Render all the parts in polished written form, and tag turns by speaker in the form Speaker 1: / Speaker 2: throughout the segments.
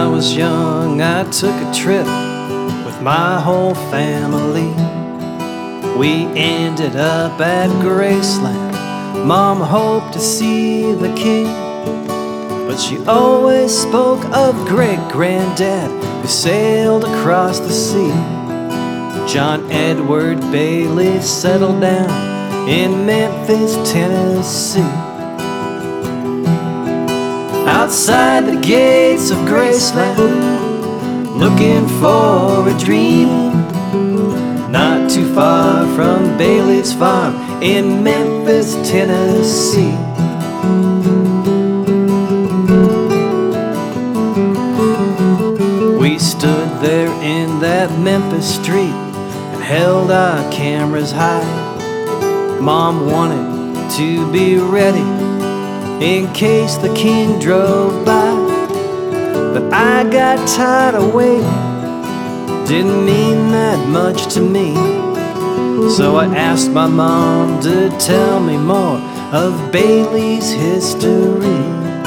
Speaker 1: I was young, I took a trip with my whole family. We ended up at Graceland. Mom hoped to see the king, but she always spoke of great-granddad who sailed across the sea. John Edward Bailey settled down in Memphis, Tennessee. Outside the gates of Graceland, looking for a dream, not too far from Bailey's farm in Memphis, Tennessee. We stood there in that Memphis street and held our cameras high. Mom wanted to be ready in case the king drove by, but I got tired of waiting. Didn't mean that much to me, so I asked my mom to tell me more of Bailey's history.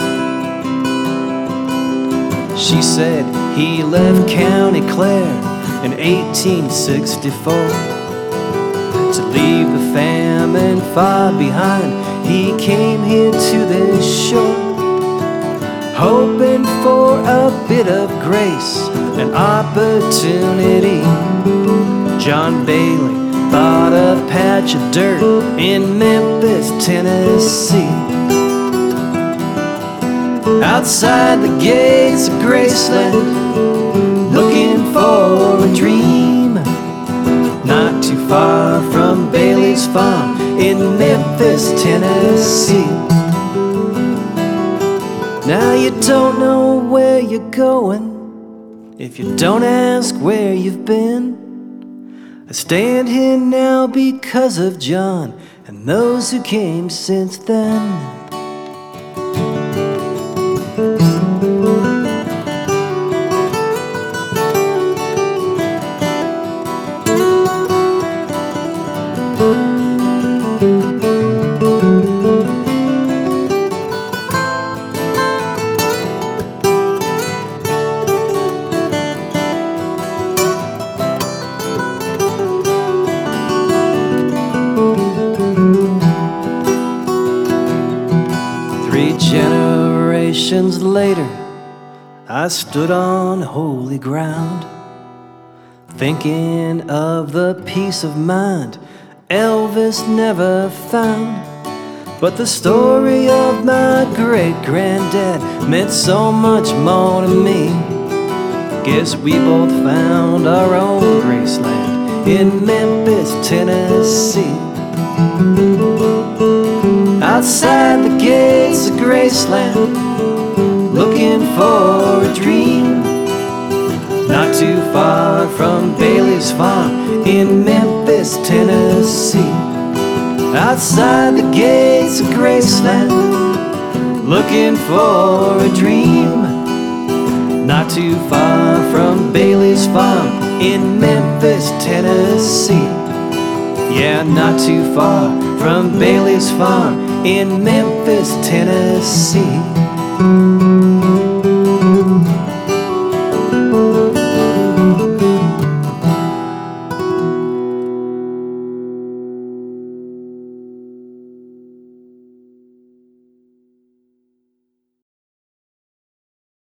Speaker 1: She said he left County Clare in 1864 to leave the famine far behind. He came here to this shore, hoping for a bit of grace and opportunity. John Bailey bought a patch of dirt in Memphis, Tennessee. Outside the gates of Graceland, looking for a dream, not too far from Bailey's farm in Memphis, Tennessee. Now you don't know where you're going if you don't ask where you've been. I stand here now because of John and those who came since then. 3 generations later, I stood on holy ground, thinking of the peace of mind Elvis never found. But the story of my great-granddad meant so much more to me. Guess we both found our own Graceland in Memphis, Tennessee. Outside the gates of Graceland, looking for a dream, not too far from Bailey's farm in Memphis, Tennessee. Outside the gates of Graceland, looking for a dream, not too far from Bailey's farm in Memphis, Tennessee. Yeah, not too far from Bailey's farm in Memphis, Tennessee.